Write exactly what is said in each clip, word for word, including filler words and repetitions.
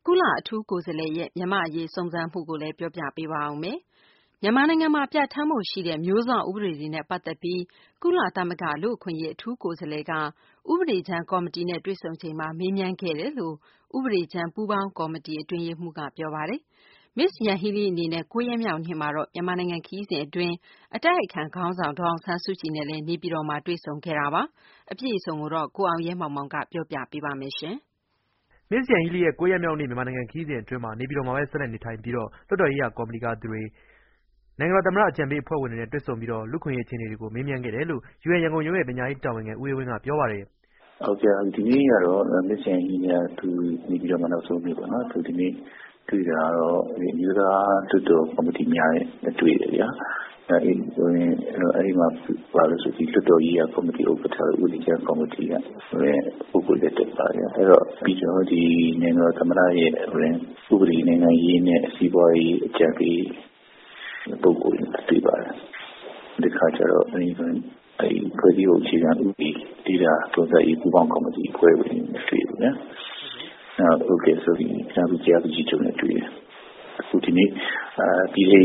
ကုလအထူးကိုယ်စားလှယ်ရဲ့မြန်မာ့အရေးစုံစမ်းမှုကိုလည်းပြောပြပေးပါဦးမယ်။မြန်မာနိုင်ငံမှာပြဋ္ဌာန်းမှုရှိတဲ့မျိုးစောင့်ဥပဒေတွေနဲ့ပတ်သက်ပြီးကုလသမဂ္ဂလူ့အခွင့်အရေးအထူးကိုယ်စားလှယ်ကဥပဒေကြမ်းကော်မတီနဲ့တွေ့ဆုံချိန်မှာမေးမြန်းခဲ့တယ်လို့ဥပဒေကြမ်းပူးပေါင်းကော်မတီအတွင်းရေးမှူးကပြောပါတယ်။ Miz Yanghee Lee အနေနဲ့၉ရက်မြောက်နေ့မှာတော့မြန်မာနိုင်ငံခရီးစဉ်အတွင်းအတိုက်အခံခေါင်းဆောင်ဒေါ်အောင်ဆန်းစုကြည်နဲ့လည်းနေပြည်တော်မှာတွေ့ဆုံခဲ့တာပါ။အပြည့်အစုံကိုတော့ကိုအောင်ရဲမောင်မောင်ကပြောပြပေးပါမယ်ရှင်။ Miz Yanghee Lee ရဲ့၉ရက်မြောက်နေ့မြန်မာနိုင်ငံခရီးစဉ်အတွင်းမှာနေပြည်တော်မှာပဲဆက်လက်နေထိုင်ပြီးတော့လွှတ်တော်ရေးရာကော်မတီကသူတွေနိုင်ငံတော်သမ္မတအကြံပေးအဖွဲ့ဝင်တွေနဲ့တွေ့ဆုံပြီးတော့လူ့ခွင့်ရေးအခြေအနေတွေကိုမေးမြန်းခဲ့တယ်လို့ ယူအန် ရန်ကုန်ရုံးရဲ့ပညာရေးတာဝန်ခံဦးအေးဝင်းကပြောပါတယ်။ဟုတ်ကဲ့ဒီနေ့ကတော့ Miz Yanghee Lee ကသူနေပြီးတော့မှနောက်ဆုံးနေ့ပေါ့နော်သူဒီနေ့တွေ့တာတော့ဒီမျိုးသားလွှတ်တော်ကော်မတီများနဲ့တွေ့တယ်ဗျာ။အဲဒီဆိုရင်အဲဒီမှာပါလို့ဆိုပြီးလွှတ်တော်ရေးရာကော်မတီဥက္ကဋ္ဌဦးလီကျန်ကော်မတီကပုဂ္ဂိုလ်လက်တက်ပါတယ်။အဲတော့ပြီးတော့ဒီနိုင်ငံတော်သမ္မတရဲ့ဥပဒေနိုင်ငံရေးနဲ့စီးပွားရေးအကြံပေးပုဂ္ဂိုလ်တွေတွေ့ပါတယ်။ဒီခါကျတော့အဲဒီအဲဒီဖွဲ့စည်းပုံအခြေခံဥပဒေဒေတာသုံးသပ်ရေးပူးပေါင်းကော်မတီဖွဲ့ဝင်တွေတွေ့တယ်နော်။ဟုတ်ကဲ့ဆိုပြီးစာပကြားကြီးချုပ်နဲ့တွေ့တယ်။အခုဒီနေ့အာပြည်လေး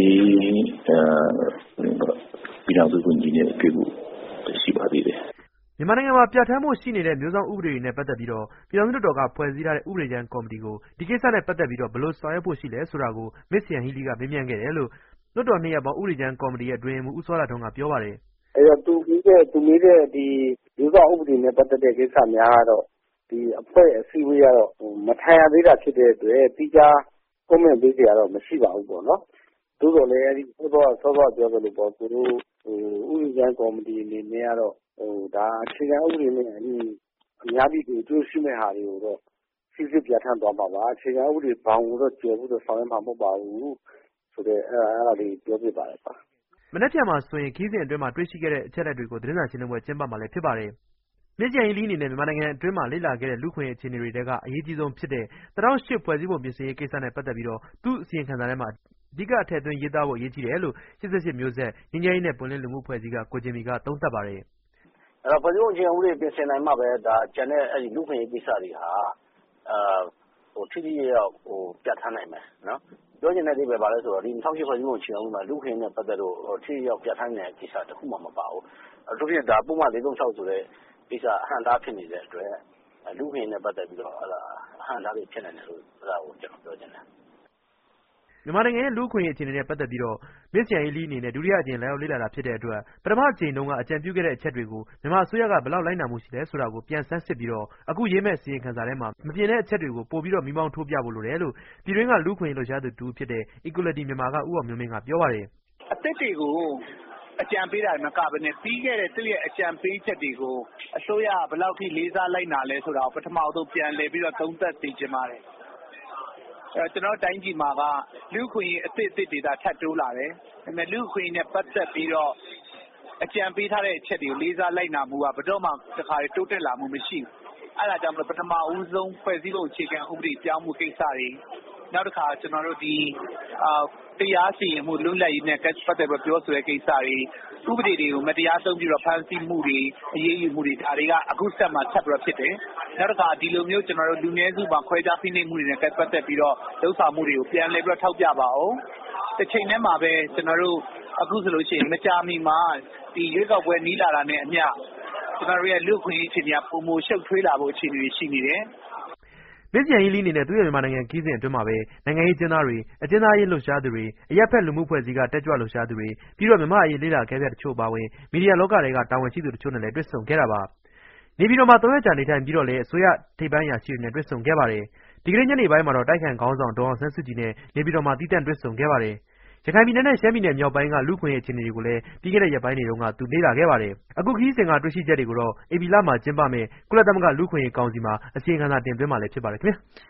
အဲပြည်တော်စုဝန်ကြီးနဲ့တွေ့ဖို့ရှိပါသေးတယ်။မြန်မာနိုင်ငံမှာပြဋ္ဌာန်းမှုရှိနေတဲ့မျိုးစောင့်ဥပဒေတွေနဲ့ပတ်သက်ပြီးတော့ပြည်တော်စုလွှတ်တော်ကဖွဲ့စည်းထားတဲ့ဥပဒေကြမ်းကော်မတီကိုဒီကိစ္စနဲ့ပတ်သက်ပြီးတော့ဘယ်လိုဆောင်ရွက်ဖို့ရှိလဲဆိုတာကို Miz Yanghee Lee ကမေးမြန်းခဲ့တယ်လို့လွှတ်တော်နှစ်ရပ်ပေါင်းဥပဒေကြမ်းကော်မတီရဲ့အတွင်းရေးမှူးဦးစောလှထွန်းကပြောပါတယ်။အဲတော့သူပြီးတဲ့သူမေးတဲ့ဒီမျိုးစောင့်ဥပဒေနဲ့ပတ်သက်တဲ့ကိစ္စများတော့ဒီအဖွဲ့အစည်းအဝေးကတော့မထိုင်ရသေးတာဖြစ်တဲ့အတွက်ပြီးကြကွန်မန့်ပေးကြရတော့မရှိပါဘူးပေါ့နော်။သို့တော်လည်းအဲဒီစောစောစောစောပြောသလိုပေါ့သူတို့ဟိုဥပဒေကြမ်းကော်မတီအနေနဲ့ကတော့ဟိုဒါအခြေခံဥပဒေနဲ့အညီအများပြည်သူအကျိုးရှိမဲ့ဟာတွေကိုတော့စစ်စစ်ပြဋ္ဌာန်းသွားမှာပါအခြေခံဥပဒေဘောင်ကိုတော့ကျော်ဖို့တော့ဆောင်ရွက်မှာမဟုတ်ပါဘူးဆိုတော့အဲအဲ့ဒါလေးပြောပြပါရပါမနေ့ကမှဆိုရင်ခီးစဉ်အတွင်းမှာတွေ့ရှိခဲ့တဲ့အချက်အလက်တွေကိုသတင်းစာရှင်းလင်းပွဲကျင်းပမှာလည်းဖြစ်ပါတယ်။ Miz Yanghee Lee အနေနဲ့မြန်မာနိုင်ငံအတွင်းမှာလေ့လာခဲ့တဲ့လူ့ခွင့်ရေးအခြေအနေတွေထဲကအရေးကြီးဆုံးဖြစ်တဲ့၂၀၀၈ဖွဲ့စည်းပုံပြင်ဆင်ရေးကိစ္စနဲ့ပတ်သက်ပြီးတော့သူ့အစီရင်ခံစာထဲမှာအဓိကအထည့်သွင်းရေးသားဖို့အရေးကြီးတယ်လို့၈၈မျိုးဆက်ငြိမ်းချမ်းရေးနဲ့ပွင့်လင်းလူမှုအဖွဲ့အစည်းကကိုဂျင်မီကသုံးသပ်ပါတယ်။အဲ့တော့ဖွဲ့စည်းပုံအခြေခံဥပဒေပြင်ဆင်နိုင်မှပဲဒါကျန်တဲ့အဲ့ဒီလူ့ခွင့်ရေးကိစ္စတွေဟာအာဟိုထိထိရောက်ဟိုပြဋ္ဌာန်းနိုင်မယ်နော်။ပြောချင်တဲ့ဒီပဲပါလဲဆိုတော့ဒီ၂၀၀၈ဖွဲ့စည်းပုံအခြေခံဥပဒေမှာလူ့ခွင့်ရေးနဲ့ပတ်သက်လို့ထိထိရောက်ပြဋ္ဌာန်းနိုင်တဲ့ကိစ္စတစ်ခုမှမပါဘူး။အထူးဖြင့်ဒါပုံမှန်၄၃၆ဆိုတဲ့ကိစ္စအဟန့်အတားဖြစ်နေတဲ့အတွက်လူ့ခွင့်ရေးနဲ့ပတ်သက်ပြီးတော့အဲ့ဒါအဟန့်အတားတွေဖြစ်နိုင်တယ်လို့အဲ့ဒါကိုကျွန်တော်ပြောချင်တယ်မြန်မာနိုင်ငံရဲ့လူ့အခွင့်အရေးအခြေအနေနဲ့ပတ်သက်ပြီးတော့ Miz Yanghee Lee အနေနဲ့ဒုတိယအကြိမ်လာရောက်လေ့လာတာဖြစ်တဲ့အတွက်ပထမအကြိမ်တုန်းကအကြံပြုခဲ့တဲ့အချက်တွေကိုမြန်မာအစိုးရကဘယ်လောက်လိုက်နာမှုရှိလဲဆိုတာကိုပြန်ဆန်းစစ်ပြီးတော့အခုရေးမဲ့အစီရင်ခံစာထဲမှာမပြင်တဲ့အချက်တွေကိုပို့ပြီးတော့မိမောင်းထိုးပြဖို့လိုတယ်လို့ပြည်တွင်းကလူ့အခွင့်အရေးလှုပ်ရှားသူတူဖြစ်တဲ့ Equality မြန်မာကဦးအောင်မျိုးမင်းကပြောပါတယ်။အသက်တွေကိုအကြံပေးတာမကဘဲနဲ့ပြီးခဲ့တဲ့သူ့ရဲ့အကြံပေးချက်တွေကိုအစိုးရဘယ်လောက်ထိလေးစားလိုက်နာလဲဆိုတာကိုပထမဆုံးပြန်လည်ပြီးတော့သုံးသပ်သိချင်ပါတယ်။အဲကျွန်တော်တိုင်းပြည်မှာကလူ့ခွင့်ရေးအသစ်အသစ်တွေဒါထပ်တိုးလာတယ်။ဒါပေမဲ့လူ့ခွင့်ရေးနဲ့ပတ်သက်ပြီးတော့အကြံပေးထားတဲ့အချက်တွေကိုလေးစားလိုက်နာမှုကဘယ်တော့မှတစ်ခါတိုးတက်လာမှုမရှိဘူး။အဲဒါကြောင့်မလို့ပထမဦးဆုံးဖွဲ့စည်းပုံအခြေခံဥပဒေပြောင်းမှုကိစ္စတွေနောက်တစ်ခါကျွန်တော်တို့ဒီအာတရားစီရင်မှုလွတ်လပ်ရေးနဲ့ပတ်သက်ပြီးပြောဆိုတဲ့ကိစ္စတွေဥပဒေတွေကိုမတရားသုံးပြီးတော့ဖမ်းဆီးမှုတွေအရေးယူမှုတွေဒါတွေကအခုဆက်မှာဆက်ပြီးတော့ဖြစ်တယ်။နောက်တစ်ခါဒီလိုမျိုးကျွန်တော်တို့လူနည်းစုမှာခွဲခြားဖိနှိပ်မှုတွေနဲ့ပတ်သက်ပြီးတော့လှုပ်ဆောင်မှုတွေကိုပြန်လည်ပြီးတော့ထောက်ပြပါအောင်။တစ်ချိန်တည်းမှာပဲကျွန်တော်တို့အခုဆိုလို့ရှိရင်မကြာမီမှာဒီရွေးကောက်ပွဲနီးလာတာနဲ့အမျှကျွန်တော်တို့ရဲ့လူ့ခွင့်ရေးအခြေအနေကပုံမရှုပ်ထွေးလာဖို့အခြေအနေတွေရှိနေတယ်။ Miz Yanghee Lee အနေနဲ့သူ့ရဲ့မြန်မာနိုင်ငံခီးစဉ်အတွင်းမှာပဲနိုင်ငံရေးကျင်းသားတွေအကျဉ်းသားရေးလှုပ်ရှားသူတွေအရက်ဖက်လူမှုဖွဲ့စည်းကတက်ကြွလှုပ်ရှားသူတွေပြီးတော့မြန်မာအရေးလေ့လာခဲ့တဲ့တချို့ပါဝင်မီဒီယာလောကတွေကတာဝန်ရှိသူတချို့နဲ့လည်းတွေ့ဆုံခဲ့တာပါနေပြည်တော်မှာသုံးရက်ကြာနေထိုင်ပြီးတော့လည်းအစိုးရထိပ်ပိုင်းအရာရှိတွေနဲ့တွေ့ဆုံခဲ့ပါတယ်ဒီကနေ့ညနေပိုင်းမှာတော့တိုက်ခိုင်ခေါင်းဆောင်ဒေါ်အောင်ဆန်းစုကြည်နဲ့နေပြည်တော်မှာတီးတန့်တွေ့ဆုံခဲ့ပါတယ်ရခိုင်ပြည်နယ်နဲ့ရှမ်းပြည်နယ်မြောက်ပိုင်းကလူ့ခွင့်ရေးအခြေအနေတွေကိုလည်းပြီးခဲ့တဲ့ရက်ပိုင်းတွေတုန်းကသူလေ့လာခဲ့ပါတယ်။အခုခရီးစဉ်ကတွေ့ရှိချက်တွေကိုတော့ဧပြီလမှာကျင်းပမယ့်ကုလသမဂ္ဂလူ့ခွင့်ရေးကောင်စီမှာအစီရင်ခံစာတင်သွင်းမှာလည်းဖြစ်ပါတယ်ခင်ဗျာ။